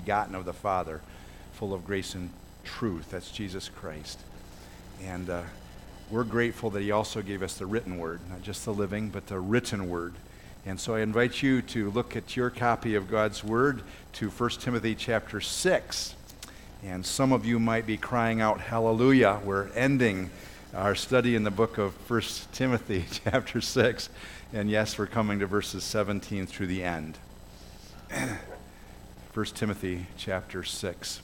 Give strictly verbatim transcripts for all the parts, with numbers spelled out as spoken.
begotten of the Father, full of grace and truth. That's Jesus Christ. And uh, we're grateful that he also gave us the written word, not just the living, but the written word. And so I invite you to look at your copy of God's word to First Timothy chapter six. And some of you might be crying out, hallelujah. We're ending our study in the book of First Timothy chapter six. And yes, we're coming to verses seventeen through the end. First Timothy chapter six,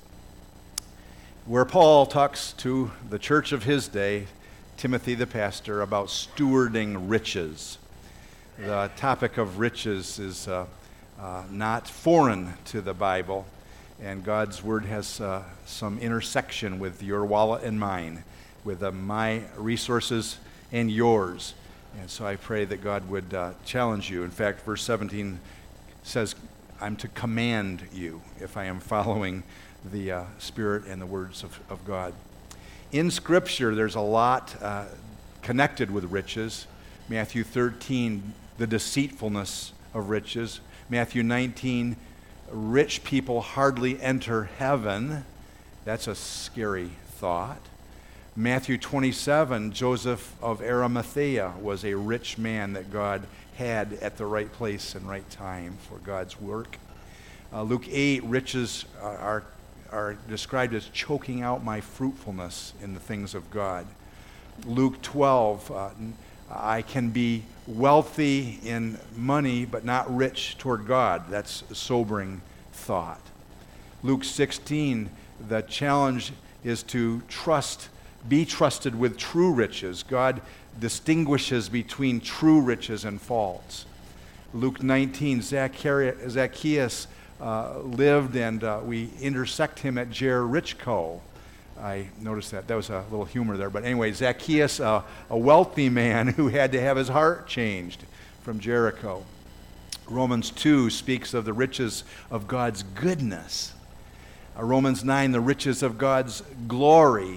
where Paul talks to the church of his day, Timothy the pastor, about stewarding riches. The topic of riches is uh, uh, not foreign to the Bible, and God's word has uh, some intersection with your wallet and mine, with uh, my resources and yours. And so I pray that God would uh, challenge you. In fact, verse seventeen says, I'm to command you if I am following the uh, Spirit and the words of, of God. In Scripture, there's a lot uh, connected with riches. Matthew thirteen, the deceitfulness of riches. Matthew nineteen, rich people hardly enter heaven. That's a scary thought. Matthew twenty-seven, Joseph of Arimathea was a rich man that God had at the right place and right time for God's work. Uh, Luke eight, riches are, are, are described as choking out my fruitfulness in the things of God. Luke twelve, uh, I can be wealthy in money but not rich toward God. That's a sobering thought. Luke sixteen, the challenge is to trust Be trusted with true riches. God distinguishes between true riches and false. Luke nineteen, Zacchaeus uh, lived, and uh, we intersect him at Jericho. I noticed that. That was a little humor there. But anyway, Zacchaeus, uh, a wealthy man who had to have his heart changed from Jericho. Romans two speaks of the riches of God's goodness. Uh, Romans nine, the riches of God's glory.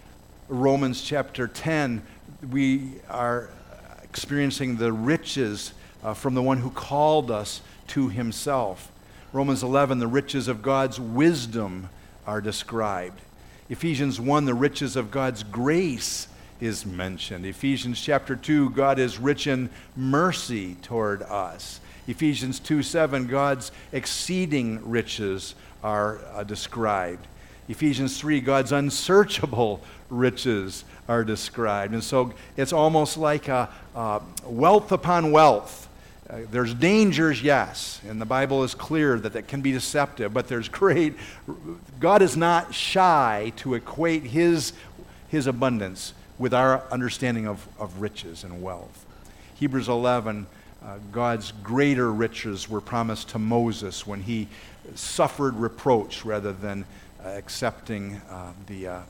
Romans chapter ten, we are experiencing the riches uh, from the one who called us to himself. Romans eleven, the riches of God's wisdom are described. Ephesians one, the riches of God's grace is mentioned. Ephesians chapter two, God is rich in mercy toward us. Ephesians two seven, God's exceeding riches are uh, described. Ephesians three, God's unsearchable riches are described. And so it's almost like a, a wealth upon wealth. Uh, there's dangers, yes, and the Bible is clear that that can be deceptive, but there's great, God is not shy to equate his, his abundance with our understanding of, of riches and wealth. Hebrews eleven, uh, God's greater riches were promised to Moses when he suffered reproach rather than uh, accepting uh, the uh,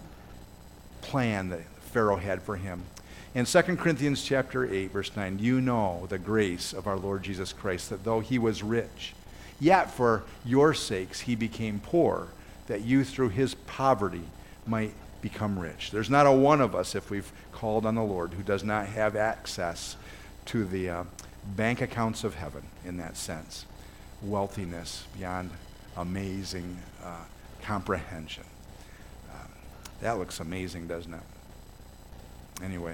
plan that Pharaoh had for him. In Second Corinthians chapter eight, verse nine, you know the grace of our Lord Jesus Christ, that though he was rich, yet for your sakes he became poor, that you through his poverty might become rich. There's not a one of us, if we've called on the Lord, who does not have access to the uh, bank accounts of heaven in that sense. Wealthiness beyond amazing uh, comprehension. Um, that looks amazing, doesn't it? Anyway,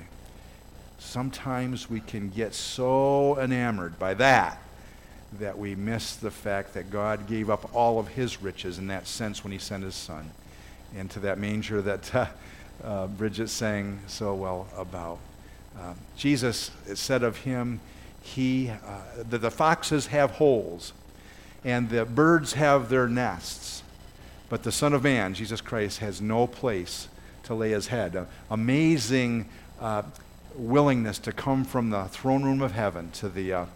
sometimes we can get so enamored by that that we miss the fact that God gave up all of his riches in that sense when he sent his son into that manger that uh, uh, Bridget sang so well about. Uh, Jesus, it said of him, he uh, that the foxes have holes and the birds have their nests, but the Son of Man, Jesus Christ, has no place to lay his head. Uh, amazing uh, willingness to come from the throne room of heaven to the uh,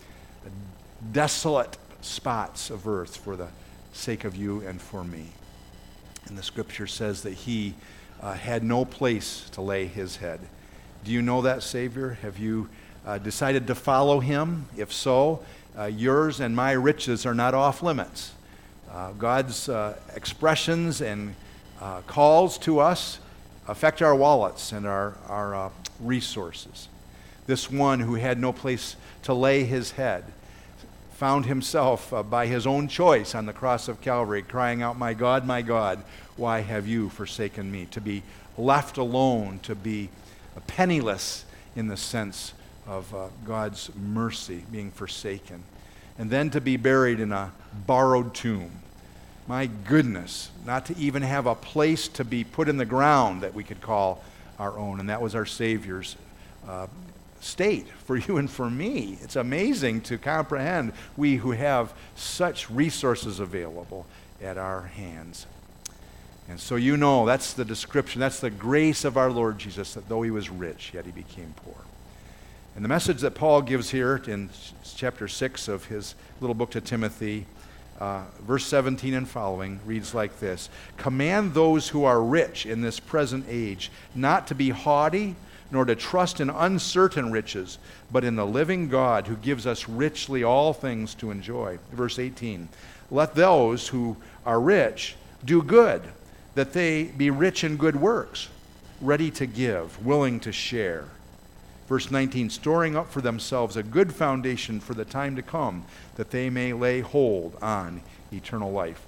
desolate spots of earth for the sake of you and for me. And the scripture says that he uh, had no place to lay his head. Do you know that Savior? Have you uh, decided to follow him? If so, uh, yours and my riches are not off limits. Uh, God's uh, expressions and uh, calls to us affect our wallets and our, our uh, resources. This one who had no place to lay his head found himself uh, by his own choice on the cross of Calvary, crying out, "My God, my God, why have you forsaken me?" To be left alone, to be penniless in the sense of uh, God's mercy, being forsaken. And then to be buried in a borrowed tomb. My goodness, not to even have a place to be put in the ground that we could call our own. And that was our Savior's uh, state for you and for me. It's amazing to comprehend, we who have such resources available at our hands. And so you know, that's the description, that's the grace of our Lord Jesus, that though he was rich, yet he became poor. And the message that Paul gives here in chapter six of his little book to Timothy, uh, verse seventeen and following, reads like this: "Command those who are rich in this present age not to be haughty, nor to trust in uncertain riches, but in the living God who gives us richly all things to enjoy." Verse eighteen, "Let those who are rich do good, that they be rich in good works, ready to give, willing to share." Verse nineteen, "Storing up for themselves a good foundation for the time to come, that they may lay hold on eternal life."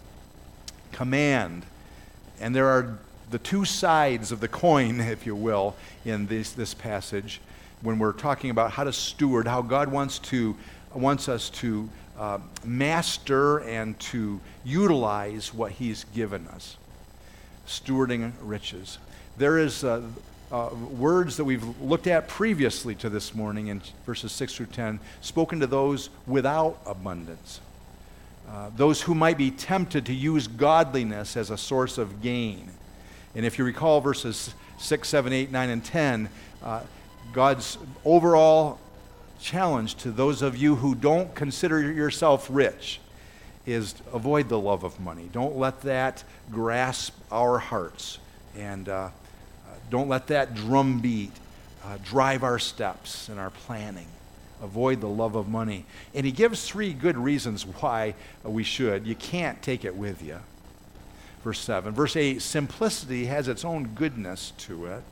Command. And there are the two sides of the coin, if you will, in this, this passage, when we're talking about how to steward, how God wants to wants us to uh, master and to utilize what he's given us. Stewarding riches. There is uh, uh, words that we've looked at previously to this morning in verses six through ten, spoken to those without abundance. Uh, those who might be tempted to use godliness as a source of gain. And if you recall verses six, seven, eight, nine, and ten, uh, God's overall challenge to those of you who don't consider yourself rich is avoid the love of money. Don't let that grasp our hearts, and uh, don't let that drumbeat uh, drive our steps and our planning. Avoid the love of money. And he gives three good reasons why we should. You can't take it with you. Verse seven. Verse eight, simplicity has its own goodness to it.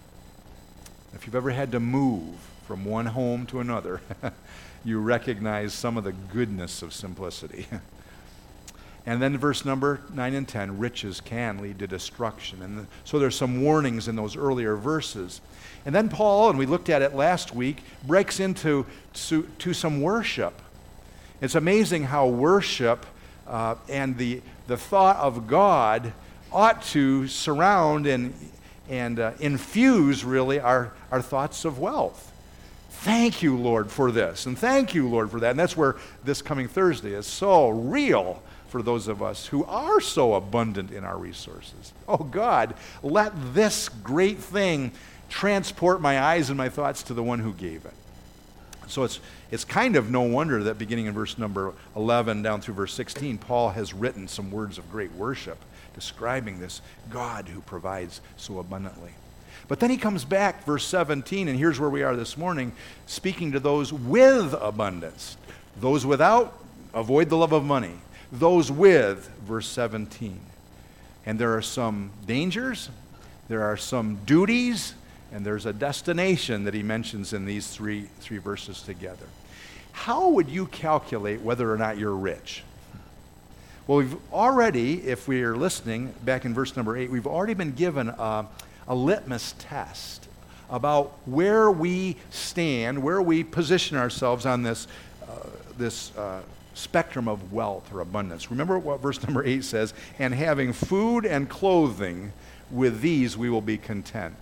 If you've ever had to move from one home to another, you recognize some of the goodness of simplicity. And then verse number nine and ten, riches can lead to destruction. And the, so there's some warnings in those earlier verses. And then Paul, and we looked at it last week, breaks into to, to some worship. It's amazing how worship uh, and the, the thought of God ought to surround and, and uh, infuse, really, our, our thoughts of wealth. Thank you, Lord, for this, and thank you, Lord, for that. And that's where this coming Thursday is so real for those of us who are so abundant in our resources. Oh, God, let this great thing transport my eyes and my thoughts to the one who gave it. So it's it's kind of no wonder that beginning in verse number eleven down through verse sixteen, Paul has written some words of great worship describing this God who provides so abundantly. But then he comes back, verse seventeen, and here's where we are this morning, speaking to those with abundance. Those without, avoid the love of money. Those with, verse seventeen. And there are some dangers, there are some duties, and there's a destination that he mentions in these three, three verses together. How would you calculate whether or not you're rich? Well, we've already, if we're listening, back in verse number eight, we've already been given a, a litmus test about where we stand, where we position ourselves on this, uh, this uh, spectrum of wealth or abundance. Remember what verse number eight says, "And having food and clothing, with these we will be content."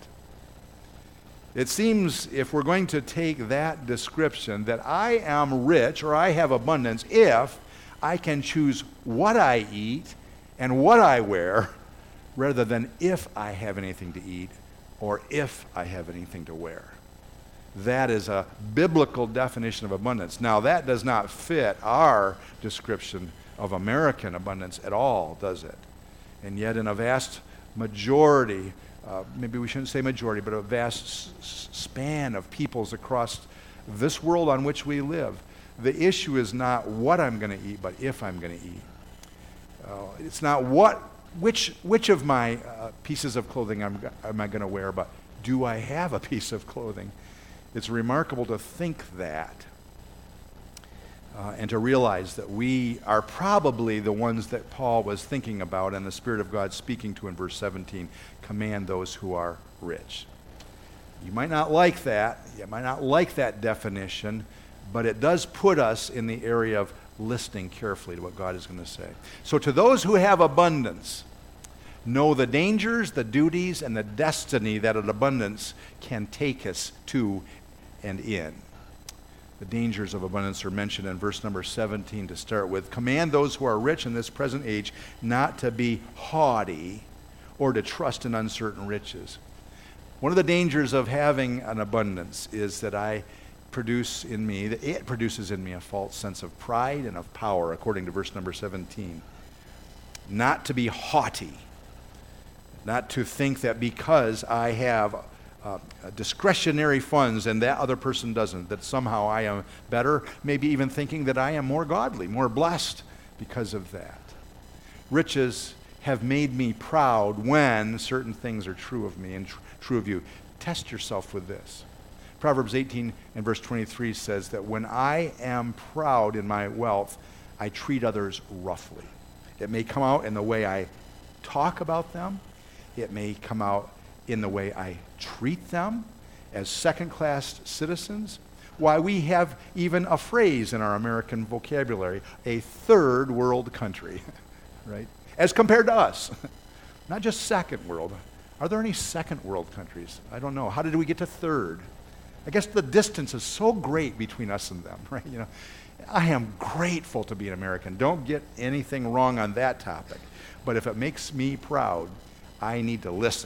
It seems, if we're going to take that description, that I am rich or I have abundance if I can choose what I eat and what I wear, rather than if I have anything to eat or if I have anything to wear. That is a biblical definition of abundance. Now, that does not fit our description of American abundance at all, does it? And yet, in a vast majority, uh, maybe we shouldn't say majority, but a vast s- span of peoples across this world on which we live, the issue is not what I'm going to eat, but if I'm going to eat. Uh, it's not what, which, which of my uh, pieces of clothing I'm, am I going to wear, but do I have a piece of clothing? It's remarkable to think that. uh, and to realize that we are probably the ones that Paul was thinking about and the Spirit of God speaking to in verse seventeen, command those who are rich. You might not like that. You might not like that definition, but it does put us in the area of listening carefully to what God is going to say. So to those who have abundance, know the dangers, the duties, and the destiny that an abundance can take us to and in. The dangers of abundance are mentioned in verse number seventeen to start with. Command those who are rich in this present age not to be haughty or to trust in uncertain riches. One of the dangers of having an abundance is that I produce in me, that it produces in me a false sense of pride and of power, according to verse number seventeen. Not to be haughty, not to think that because I have uh, discretionary funds and that other person doesn't, that somehow I am better, maybe even thinking that I am more godly, more blessed because of that. Riches have made me proud when certain things are true of me and tr- true of you. Test yourself with this. Proverbs eighteen and verse twenty-three says that when I am proud in my wealth, I treat others roughly. It may come out in the way I talk about them. It may come out in the way I treat them as second-class citizens. Why, we have even a phrase in our American vocabulary, a third world country, right? As compared to us. Not just second world. Are there any second world countries? I don't know. How did we get to third? I guess the distance is so great between us and them, right? You know, I am grateful to be an American. Don't get anything wrong on that topic. But if it makes me proud, I need to listen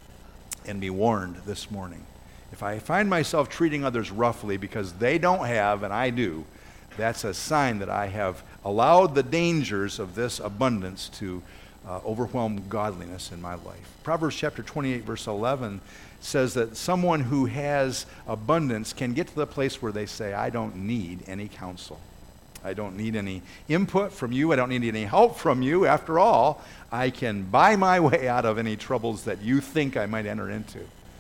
and be warned this morning. If I find myself treating others roughly because they don't have and I do, that's a sign that I have allowed the dangers of this abundance to uh, overwhelm godliness in my life. Proverbs chapter twenty-eight, verse eleven says that someone who has abundance can get to the place where they say, I don't need any counsel. I don't need any input from you. I don't need any help from you. After all, I can buy my way out of any troubles that you think I might enter into.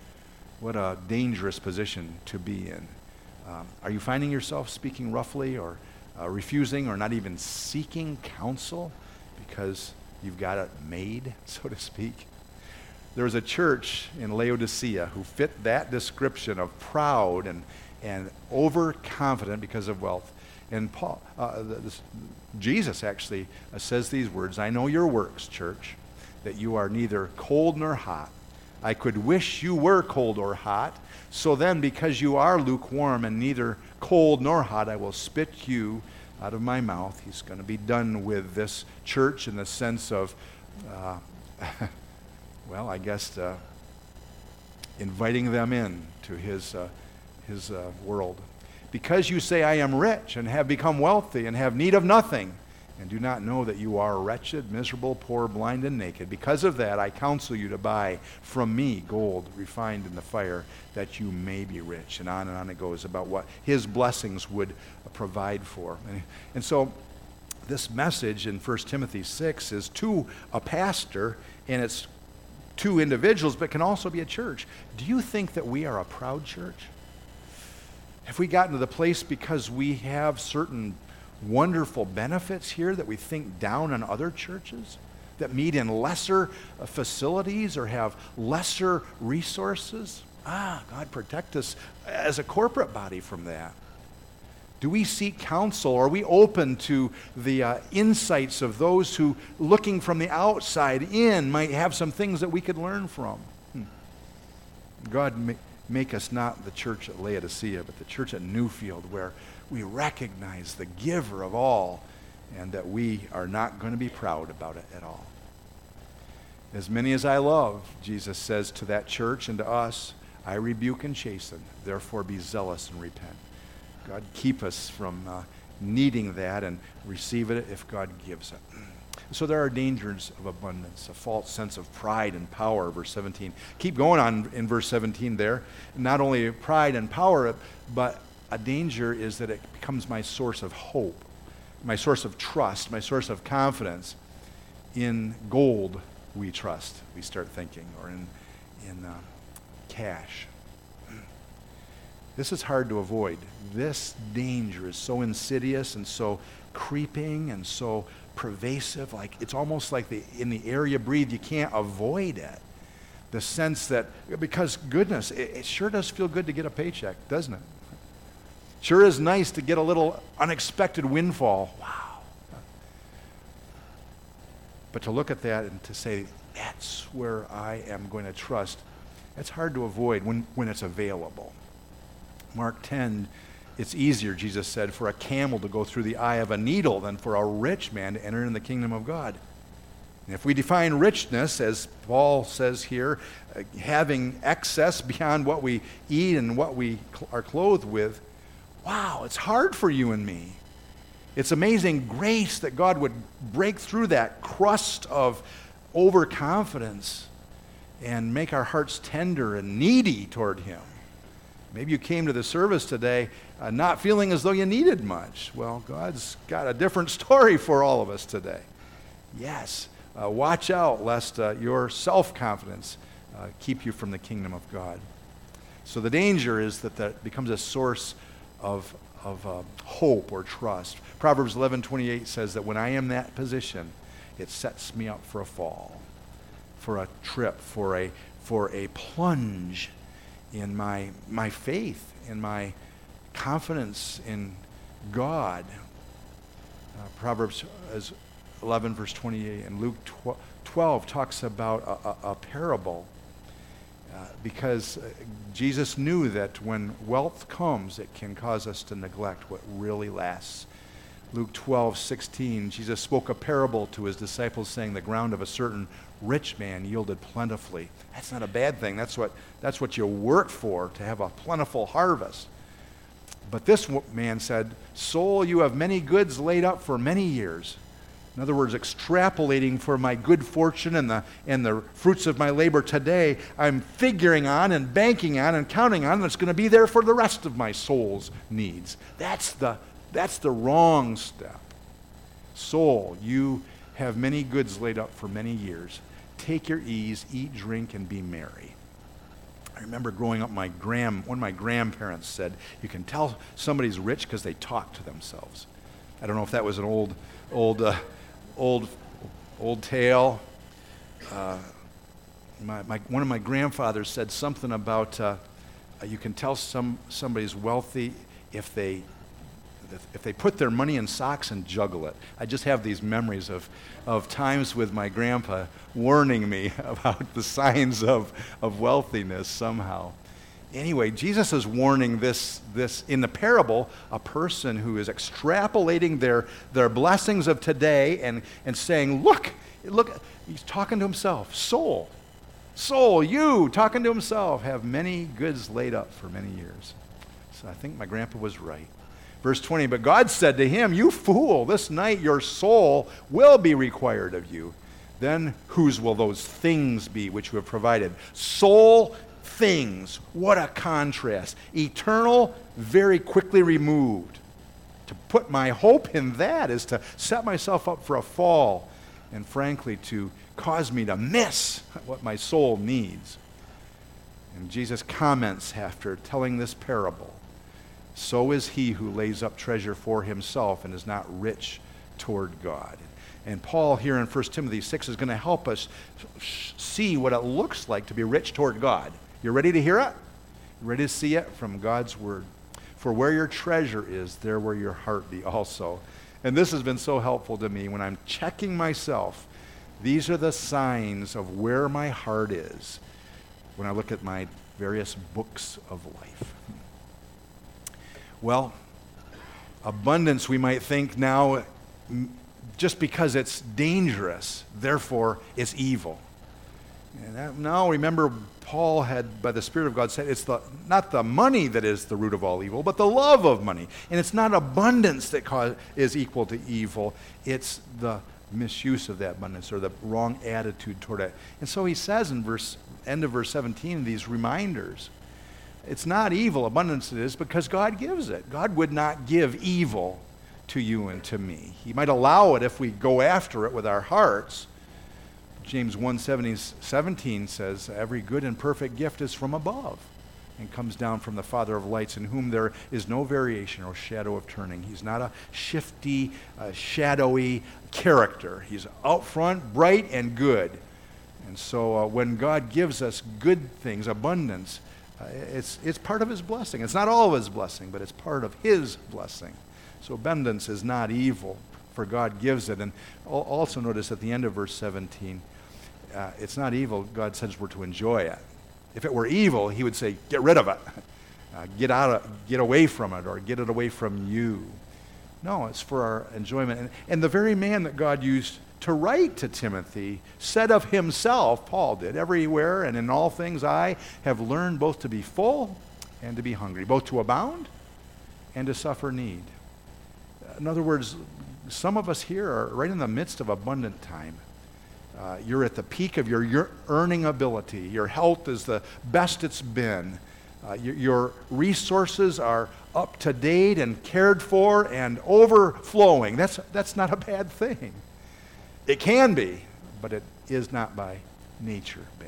What a dangerous position to be in. Um, are you finding yourself speaking roughly or uh, refusing or not even seeking counsel because you've got it made, so to speak? There was a church in Laodicea who fit that description of proud and, and overconfident because of wealth. And Paul, uh, this, Jesus actually uh, says these words, I know your works, church, that you are neither cold nor hot. I could wish you were cold or hot. So then, because you are lukewarm and neither cold nor hot, I will spit you out of my mouth. He's going to be done with this church in the sense of, uh, well, I guess uh, inviting them in to his, uh, his uh, world. Because you say, I am rich and have become wealthy and have need of nothing, and do not know that you are wretched, miserable, poor, blind, and naked. Because of that, I counsel you to buy from me gold refined in the fire, that you may be rich. And on and on it goes about what his blessings would provide for. And, and so this message in First Timothy six is to a pastor, and it's to individuals, but can also be a church. Do you think that we are a proud church? Have we gotten to the place because we have certain wonderful benefits here that we think down on other churches that meet in lesser uh, facilities or have lesser resources? Ah, God protect us as a corporate body from that. Do we seek counsel? Are we open to the uh, insights of those who, looking from the outside in, might have some things that we could learn from? Hmm. God ma- make us not the church at Laodicea, but the church at Newfield, where we recognize the giver of all and that we are not going to be proud about it at all. As many as I love, Jesus says to that church and to us, I rebuke and chasten, therefore be zealous and repent. God, keep us from uh, needing that and receive it if God gives it. So there are dangers of abundance, a false sense of pride and power, verse seventeen. Keep going on in verse seventeen there. Not only pride and power, but a danger is that it becomes my source of hope, my source of trust, my source of confidence. In gold we trust, we start thinking, or in, in uh, cash. This is hard to avoid. This danger is so insidious and so creeping and so pervasive. Like it's almost like the, in the air you breathe, you can't avoid it. The sense that, because goodness, it, it sure does feel good to get a paycheck, doesn't it? Sure is nice to get a little unexpected windfall. Wow. But to look at that and to say, that's where I am going to trust, that's hard to avoid when, when it's available. Mark ten, it's easier, Jesus said, for a camel to go through the eye of a needle than for a rich man to enter in the kingdom of God. And if we define richness, as Paul says here, uh, having excess beyond what we eat and what we cl- are clothed with, wow, it's hard for you and me. It's amazing grace that God would break through that crust of overconfidence and make our hearts tender and needy toward Him. Maybe you came to the service today uh, not feeling as though you needed much. Well, God's got a different story for all of us today. Yes, uh, watch out lest uh, your self-confidence uh, keep you from the kingdom of God. So the danger is that that becomes a source of, of uh, hope or trust. Proverbs eleven twenty-eight says that when I am in that position, it sets me up for a fall, for a trip, for a, for a plunge in my my faith, in my confidence in God. Uh, Proverbs eleven verse twenty-eight and Luke twelve talks about a, a, a parable uh, because uh, Jesus knew that when wealth comes, it can cause us to neglect what really lasts. Luke twelve sixteen, Jesus spoke a parable to his disciples saying, the ground of a certain rich man yielded plentifully. That's not a bad thing. That's what, that's what you work for, to have a plentiful harvest. But this man said, soul, you have many goods laid up for many years. In other words, extrapolating for my good fortune and the, and the fruits of my labor today, I'm figuring on and banking on and counting on that's going to be there for the rest of my soul's needs. That's the, that's the wrong step. Soul, you have many goods laid up for many years. Take your ease, eat, drink, and be merry. I remember growing up, my grand, one of my grandparents said, you can tell somebody's rich because they talk to themselves. I don't know if that was an old, old, uh, old, old tale. Uh, my, my, one of my grandfathers said something about uh, you can tell some somebody's wealthy if they if they put their money in socks and juggle it. I just have these memories of, of times with my grandpa warning me about the signs of, of wealthiness somehow. Anyway, Jesus is warning this, this in the parable, a person who is extrapolating their, their blessings of today and, and saying, look, look, he's talking to himself. Soul, soul, you, talking to himself, have many goods laid up for many years. So I think my grandpa was right. Verse twenty, but God said to him, you fool, this night your soul will be required of you. Then whose will those things be which you have provided? Soul things. What a contrast. Eternal, very quickly removed. To put my hope in that is to set myself up for a fall and frankly to cause me to miss what my soul needs. And Jesus comments after telling this parable. So is he who lays up treasure for himself and is not rich toward God. And Paul here in First Timothy six is going to help us see what it looks like to be rich toward God. You ready to hear it? You ready to see it from God's word? For where your treasure is, there will your heart be also. And this has been so helpful to me when I'm checking myself. These are the signs of where my heart is when I look at my various books of life. Well, abundance, we might think now, just because it's dangerous, therefore it's evil. And that, now remember, Paul had, by the Spirit of God, said it's the not the money that is the root of all evil, but the love of money. And it's not abundance that cause, is equal to evil. It's the misuse of that abundance or the wrong attitude toward it. And so he says in verse end of verse seventeen, these reminders. It's not evil, abundance it is, because God gives it. God would not give evil to you and to me. He might allow it if we go after it with our hearts. James one seventeen says, every good and perfect gift is from above and comes down from the Father of lights, in whom there is no variation or shadow of turning. He's not a shifty, uh, shadowy character. He's out front, bright, and good. And so uh, when God gives us good things, abundance, uh, it's, it's part of his blessing. It's not all of his blessing, but it's part of his blessing. So abundance is not evil, for God gives it. And al- also notice at the end of verse seventeen, uh, it's not evil. God says we're to enjoy it. If it were evil, he would say, get rid of it. Uh, get out of, get away from it, or get it away from you. No, it's for our enjoyment. And, and the very man that God used to write to Timothy said of himself, Paul did, everywhere and in all things I have learned both to be full and to be hungry, both to abound and to suffer need. In other words, some of us here are right in the midst of abundant time. Uh, you're at the peak of your, your earning ability. Your health is the best it's been. Uh, your, your resources are up to date and cared for and overflowing. That's, that's not a bad thing. It can be, but it is not by nature bad.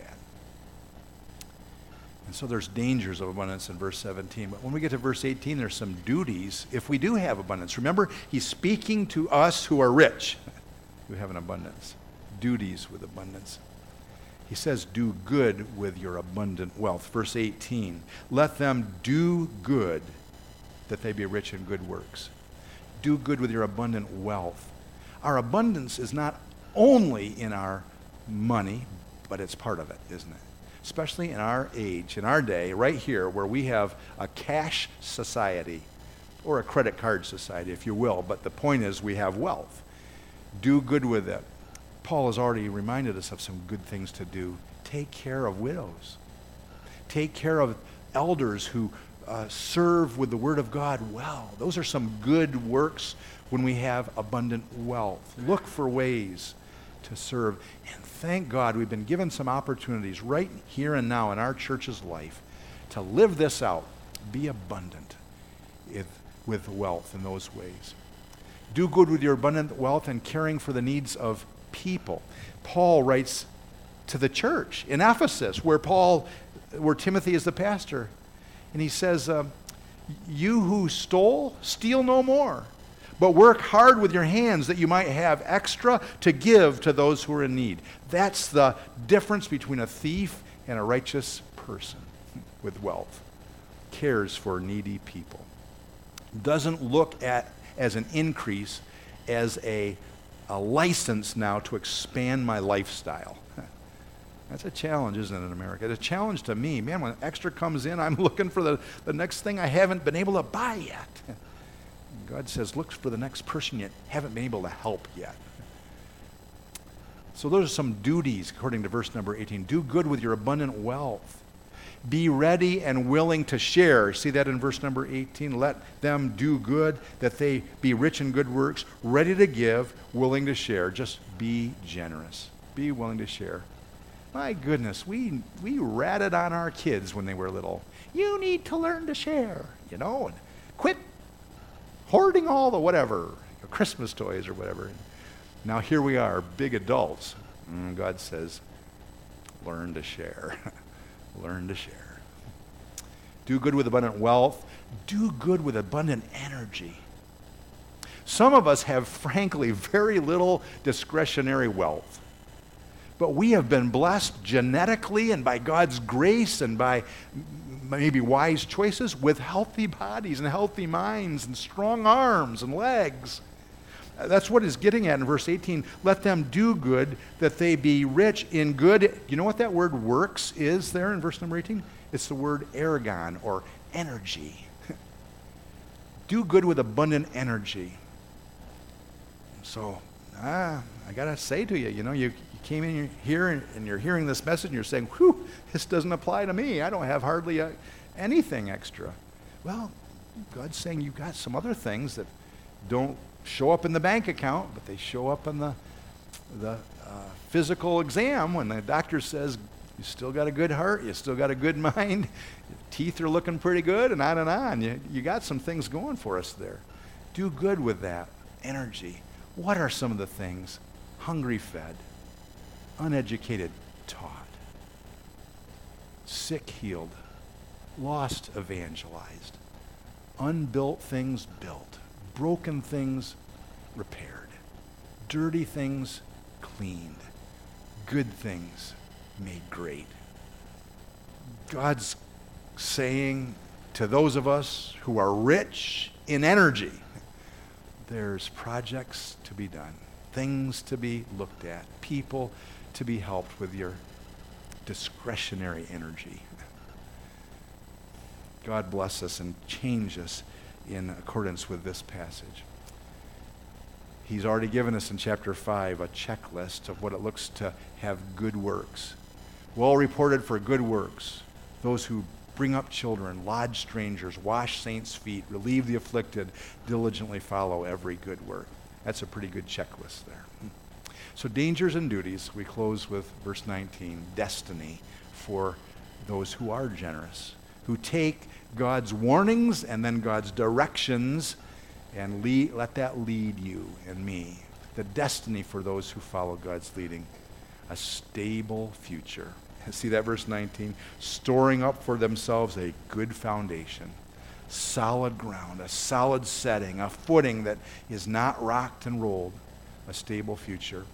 And so there's dangers of abundance in verse seventeen. But when we get to verse eighteen, there's some duties if we do have abundance. Remember, he's speaking to us who are rich, who have an abundance. Duties with abundance. He says, do good with your abundant wealth. Verse eighteen, let them do good that they be rich in good works. Do good with your abundant wealth. Our abundance is not only in our money, but it's part of it, isn't it? Especially in our age, in our day, right here, where we have a cash society, or a credit card society, if you will, but the point is we have wealth. Do good with it. Paul has already reminded us of some good things to do. Take care of widows. Take care of elders who uh, serve with the Word of God well. Those are some good works when we have abundant wealth. Look for ways to serve. And thank God we've been given some opportunities right here and now in our church's life to live this out. Be abundant if, with wealth in those ways. Do good with your abundant wealth and caring for the needs of people. Paul writes to the church in Ephesus, where Paul, where Timothy is the pastor, and he says, uh, you who stole, steal no more, but work hard with your hands that you might have extra to give to those who are in need. That's the difference between a thief and a righteous person with wealth. Cares for needy people. Doesn't look at as an increase, as a, a license now to expand my lifestyle. That's a challenge, isn't it, in America? It's a challenge to me. Man, when extra comes in, I'm looking for the, the next thing I haven't been able to buy yet. God says, look for the next person you haven't been able to help yet. So those are some duties, according to verse number eighteen. Do good with your abundant wealth. Be ready and willing to share. See that in verse number eighteen? Let them do good, that they be rich in good works, ready to give, willing to share. Just be generous. Be willing to share. My goodness, we we ratted on our kids when they were little. You need to learn to share, you know, and quit hoarding all the whatever, Christmas toys or whatever. Now here we are, big adults. And God says, learn to share. Learn to share. Do good with abundant wealth. Do good with abundant energy. Some of us have, frankly, very little discretionary wealth. But we have been blessed genetically and by God's grace and by maybe wise choices with healthy bodies and healthy minds and strong arms and legs. That's what he's getting at in verse eighteen. Let them do good, that they be rich in good. You know what that word works is there in verse number eighteen? It's the word ergon, or energy. Do good with abundant energy. So, ah, I got to say to you, you know, you, you came in here and, and you're hearing this message and you're saying, whew, this doesn't apply to me. I don't have hardly a, anything extra. Well, God's saying you've got some other things that don't show up in the bank account, but they show up in the the uh, physical exam when the doctor says you still got a good heart, you still got a good mind, your teeth are looking pretty good, and on and on. You, you got some things going for us there. Do good with that energy. What are some of the things? Hungry fed, uneducated taught, sick healed, lost evangelized, unbuilt things built, broken things repaired, dirty things cleaned, good things made great. God's saying to those of us who are rich in energy, there's projects to be done, things to be looked at, people to be helped with your discretionary energy. God bless us and change us in accordance with this passage. He's already given us in chapter five a checklist of what it looks to have good works. Well reported for good works. Those who bring up children, lodge strangers, wash saints' feet, relieve the afflicted, diligently follow every good work. That's a pretty good checklist there. So dangers and duties, we close with verse nineteen, destiny for those who are generous, who take God's warnings and then God's directions and lead, let that lead you and me. The destiny for those who follow God's leading, a stable future. See that verse nineteen? Storing up for themselves a good foundation, solid ground, a solid setting, a footing that is not rocked and rolled, a stable future.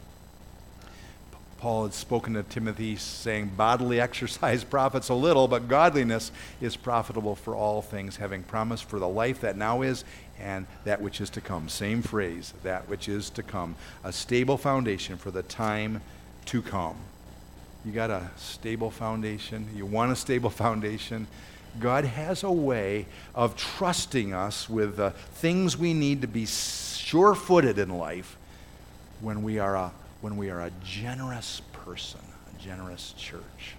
Paul had spoken to Timothy saying, bodily exercise profits a little, but godliness is profitable for all things, having promise for the life that now is and that which is to come. Same phrase, that which is to come. A stable foundation for the time to come. You got a stable foundation? You want a stable foundation? God has a way of trusting us with the things we need to be sure-footed in life when we are a when we are a generous person, a generous church.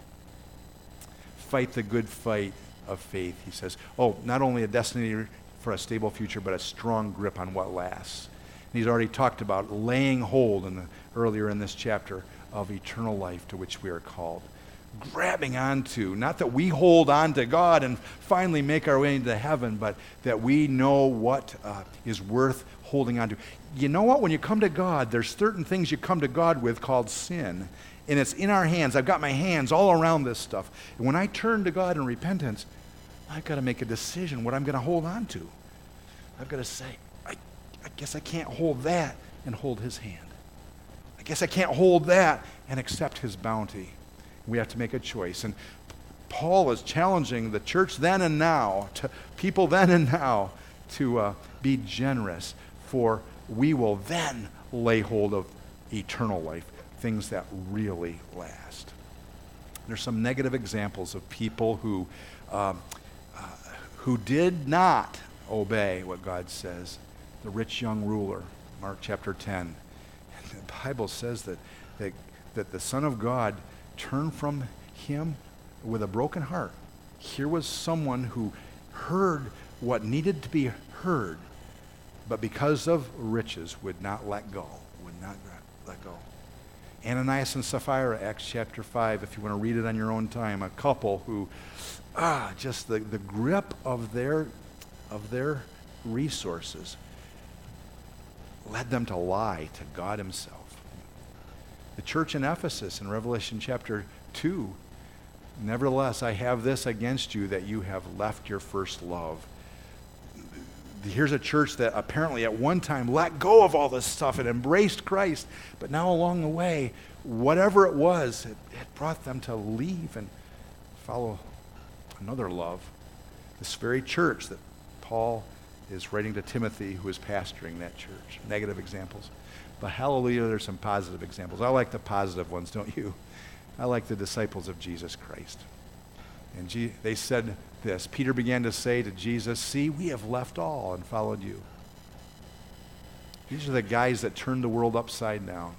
Fight the good fight of faith, he says. Oh, not only a destiny for a stable future, but a strong grip on what lasts. And he's already talked about laying hold in the, earlier in this chapter of eternal life to which we are called. Grabbing onto, not that we hold on to God and finally make our way into heaven, but that we know what uh, is worth holding on to. You know what? When you come to God, there's certain things you come to God with called sin, and it's in our hands. I've got my hands all around this stuff. And when I turn to God in repentance, I've got to make a decision what I'm going to hold on to. I've got to say, I, I guess I can't hold that and hold his hand. I guess I can't hold that and accept his bounty. We have to make a choice. And Paul is challenging the church then and now, to people then and now, to uh, be generous, for we will then lay hold of eternal life, things that really last. There's some negative examples of people who um, uh, who did not obey what God says. The rich young ruler, Mark chapter ten. And the Bible says that, that, that the Son of God turned from him with a broken heart. Here was someone who heard what needed to be heard, but because of riches would not let go, would not let go. Ananias and Sapphira, Acts chapter five, if you want to read it on your own time, a couple who, ah, just the, the grip of their, of their resources led them to lie to God himself. The church in Ephesus in Revelation chapter two, nevertheless, I have this against you, that you have left your first love. Here's a church that apparently at one time let go of all this stuff and embraced Christ, but now along the way, whatever it was, it, it brought them to leave and follow another love. This very church that Paul is writing to Timothy, who is pastoring that church. Negative examples. But hallelujah, there's some positive examples. I like the positive ones, don't you? I like the disciples of Jesus Christ. And G- they said this. Peter began to say to Jesus, see, we have left all and followed you. These are the guys that turned the world upside down.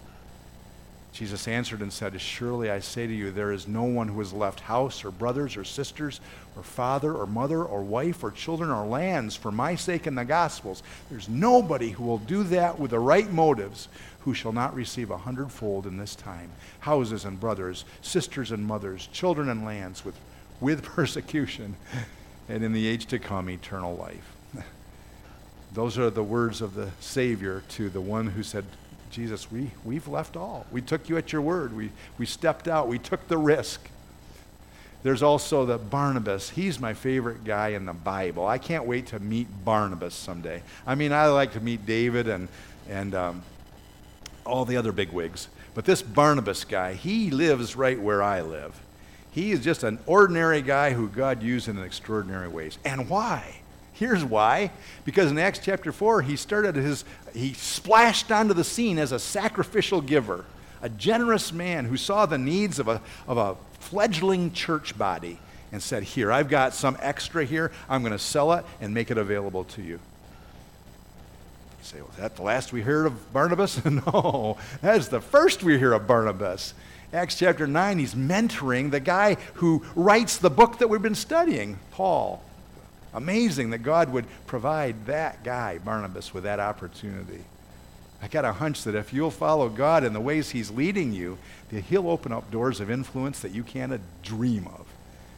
Jesus answered and said, surely I say to you, there is no one who has left house or brothers or sisters or father or mother or wife or children or lands for my sake and the gospel's. There's nobody who will do that with the right motives who shall not receive a hundredfold in this time. Houses and brothers, sisters and mothers, children and lands with, with persecution, and in the age to come, eternal life. Those are the words of the Savior to the one who said, Jesus, we, we've left all. We took you at your word. We, we stepped out. We took the risk. There's also the Barnabas. He's my favorite guy in the Bible. I can't wait to meet Barnabas someday. I mean, I like to meet David and, and um, all the other bigwigs. But this Barnabas guy, he lives right where I live. He is just an ordinary guy who God used in extraordinary ways. And why? Here's why. Because in Acts chapter four, he started his, he splashed onto the scene as a sacrificial giver, a generous man who saw the needs of a, of a fledgling church body and said, here, I've got some extra here. I'm going to sell it and make it available to you. You say, well, is that the last we heard of Barnabas? No, that is the first we hear of Barnabas. Acts chapter nine, he's mentoring the guy who writes the book that we've been studying, Paul. Amazing that God would provide that guy, Barnabas, with that opportunity. I got a hunch that if you'll follow God in the ways he's leading you, that he'll open up doors of influence that you can't dream of.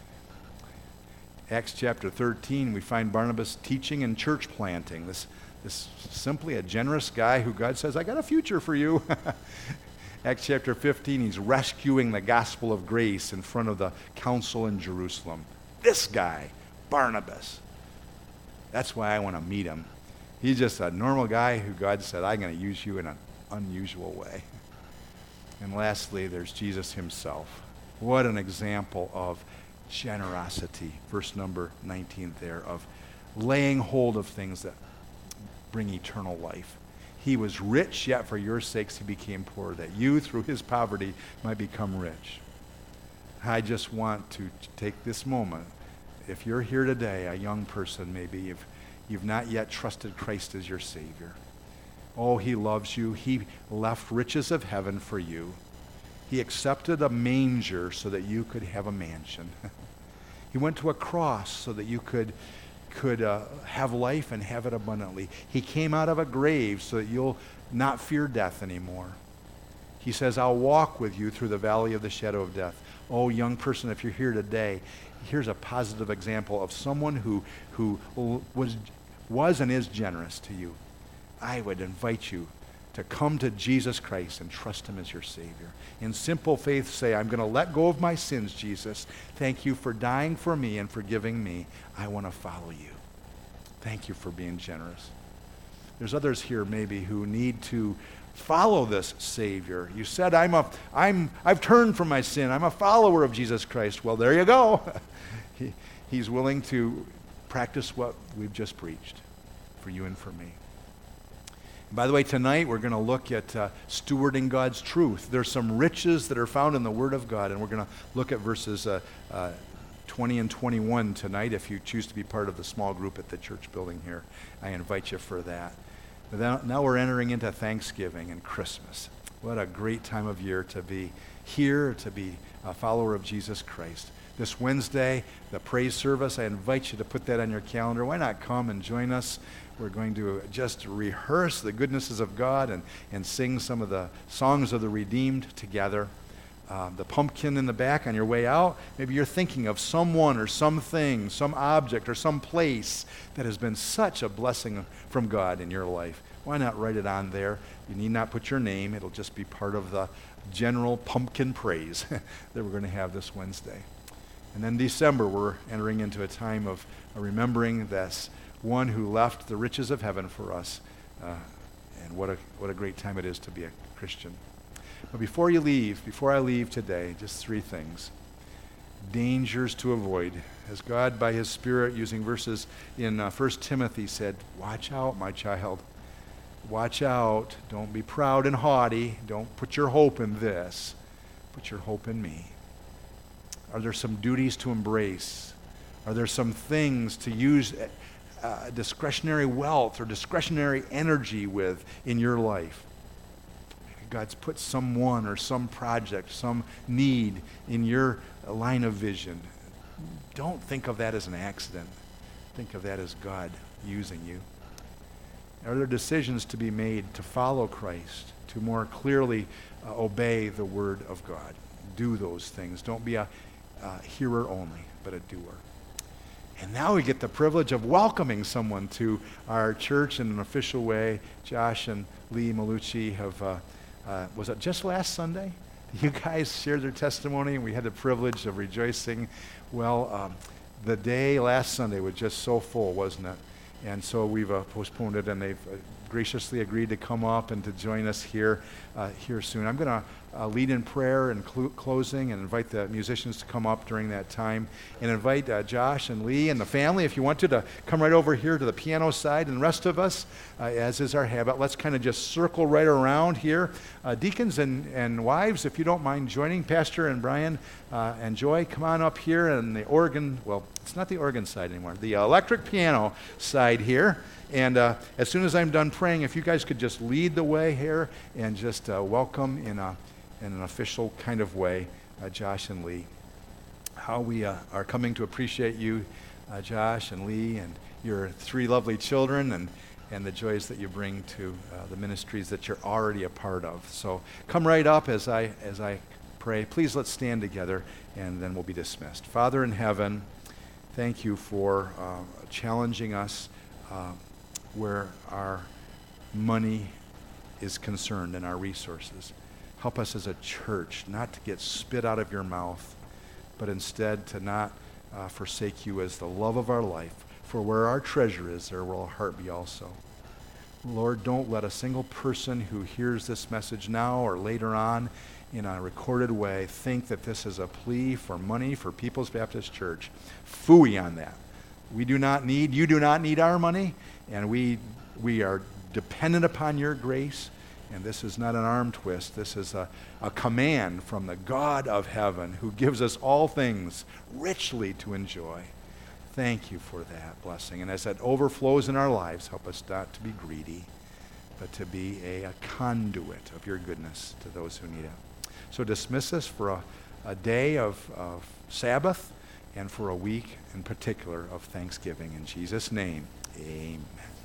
Acts chapter thirteen, we find Barnabas teaching and church planting. This, this simply a generous guy who God says, I got a future for you. Acts chapter fifteen, he's rescuing the gospel of grace in front of the council in Jerusalem. This guy, Barnabas. That's why I want to meet him. He's just a normal guy who God said, I'm going to use you in an unusual way. And lastly, there's Jesus himself. What an example of generosity. Verse number nineteen there, of laying hold of things that bring eternal life. He was rich, yet for your sakes he became poor, that you through his poverty might become rich. I just want to take this moment. If you're here today, a young person maybe, you've, you've not yet trusted Christ as your Savior. Oh, he loves you. He left riches of heaven for you. He accepted a manger so that you could have a mansion. He went to a cross so that you could could uh, have life and have it abundantly. He came out of a grave so that you'll not fear death anymore. He says, I'll walk with you through the valley of the shadow of death. Oh, young person, if you're here today, here's a positive example of someone who, who was, was and is generous to you. I would invite you to come to Jesus Christ and trust him as your Savior. In simple faith, say, I'm going to let go of my sins, Jesus. Thank you for dying for me and forgiving me. I want to follow you. Thank you for being generous. There's others here maybe who need to follow this Savior. You said, I'm a, I'm, I've turned from my sin. I'm a follower of Jesus Christ. Well, there you go. he, he's willing to practice what we've just preached for you and for me. By the way, tonight we're going to look at uh, stewarding God's truth. There's some riches that are found in the Word of God, and we're going to look at verses uh, uh, twenty and twenty-one tonight. If you choose to be part of the small group at the church building here, I invite you for that. But now, now we're entering into Thanksgiving and Christmas. What a great time of year to be here, to be a follower of Jesus Christ. This Wednesday, the praise service, I invite you to put that on your calendar. Why not come and join us? We're going to just rehearse the goodnesses of God and, and sing some of the songs of the redeemed together. Uh, the pumpkin in the back on your way out, maybe you're thinking of someone or something, some object or some place that has been such a blessing from God in your life. Why not write it on there? You need not put your name. It'll just be part of the general pumpkin praise that we're going to have this Wednesday. And then December, we're entering into a time of uh, remembering this one who left the riches of heaven for us. Uh, and what a what a great time it is to be a Christian. But before you leave, before I leave today, just three things. Dangers to avoid. As God, by his Spirit, using verses in uh, First Timothy said, watch out, my child. Watch out. Don't be proud and haughty. Don't put your hope in this. Put your hope in me. Are there some duties to embrace? Are there some things to use uh, discretionary wealth or discretionary energy with in your life? God's put someone or some project, some need in your line of vision. Don't think of that as an accident. Think of that as God using you. Are there decisions to be made to follow Christ, to more clearly uh, obey the Word of God? Do those things. Don't be a uh, hearer only, but a doer. And now we get the privilege of welcoming someone to our church in an official way. Josh and Lee Malucci have, uh, uh, was it just last Sunday? You guys shared their testimony, and we had the privilege of rejoicing. Well, um, the day last Sunday was just so full, wasn't it? And so we've uh, postponed it, and they've uh, graciously agreed to come up and to join us here uh, here soon. I'm going to uh, lead in prayer and cl- closing and invite the musicians to come up during that time, and invite uh, Josh and Lee and the family, if you want to, to come right over here to the piano side. And the rest of us, uh, as is our habit, let's kind of just circle right around here. Uh, deacons and, and wives, if you don't mind joining, Pastor and Brian uh, and Joy, come on up here. And the organ, well, it's not the organ side anymore, the electric piano side here. And uh, as soon as I'm done praying, if you guys could just lead the way here and just uh, welcome in, a, in an official kind of way, uh, Josh and Lee. How we uh, are coming to appreciate you, uh, Josh and Lee, and your three lovely children, and, and the joys that you bring to uh, the ministries that you're already a part of. So come right up as I, as I pray. Please let's stand together, and then we'll be dismissed. Father in heaven, thank you for uh, challenging us uh, where our money is concerned and our resources. Help us as a church not to get spit out of your mouth, but instead to not uh, forsake you as the love of our life. For where our treasure is, there will our heart be also. Lord, don't let a single person who hears this message now or later on in a recorded way think that this is a plea for money for People's Baptist Church. Phooey on that. We do not need, you do not need our money, and we we are dependent upon your grace. And this is not an arm twist. This is a, a command from the God of heaven who gives us all things richly to enjoy. Thank you for that blessing. And as that overflows in our lives, help us not to be greedy, but to be a, a conduit of your goodness to those who need it. So dismiss us for a, a day of, of Sabbath and for a week in particular of Thanksgiving. In Jesus' name, amen.